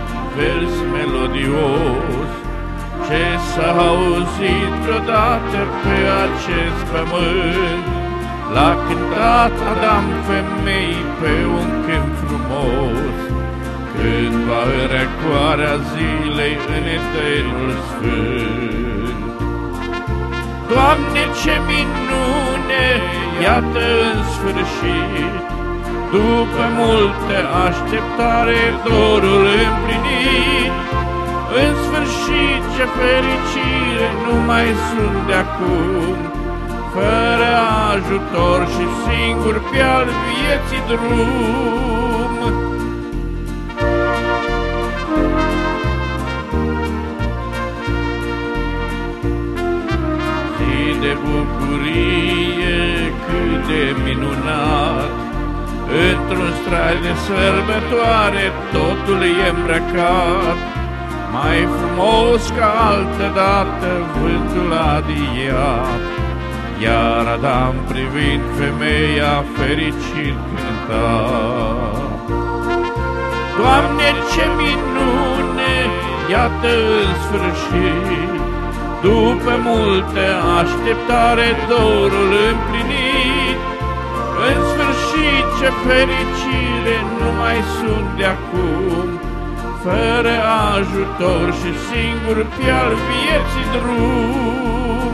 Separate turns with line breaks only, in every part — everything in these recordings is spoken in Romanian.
vers melodios, ce s-a auzit vreodată pe acest pământ. L-a cântat Adam femei pe un câmp frumos, cândva în răcoarea zilei în eternul sfânt. Doamne, ce minune, iată în sfârșit, după multă așteptare, dorul împlinit. În sfârșit, ce fericire, nu mai sunt de acum, fără ajutor și singur pe-al vieții drum. Zi de bucurie, cât de minunat, într-un strai de sărbătoare totul e îmbrăcat. Mai frumos ca altădată vântul adiat, iar Adam privind femeia fericit cânta. Doamne, ce minune, iată în sfârșit, după multă așteptare dorul împlinit. În sfârșit, ce fericire, nu mai sunt de acum, fără ajutor și singur pe-al vieții drum.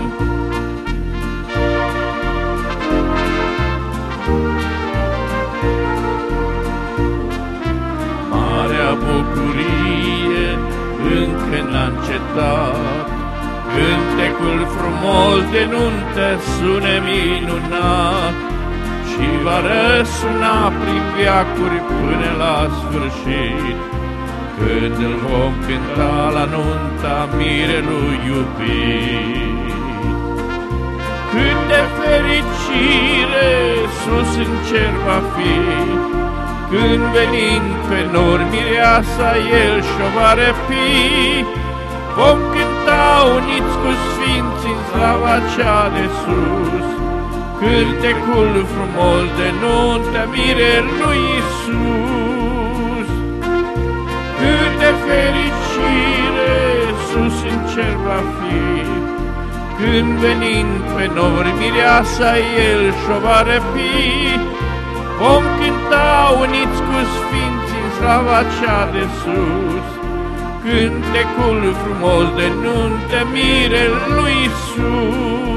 Marea bucurie încă n-a încetat, cântecul frumos de nuntă sună minunat și va răsuna prin veacuri până la sfârșit, când îl vom cânta la nunta mirelui iubit. Cât de fericire sus în cer va fi, când venind pe nori mireasa el și-o va răpi. Vom cânta uniți cu sfinții în slava cea de sus, cântecul frumos de nuntă mirelui Iisus. Cât de fericire sus în cer va fi, când venind pe nori mireasa el și-o va răpi. Vom cânta uniți cu sfinții în slava cea de sus, cântecul frumos de nuntă mirelui Iisus.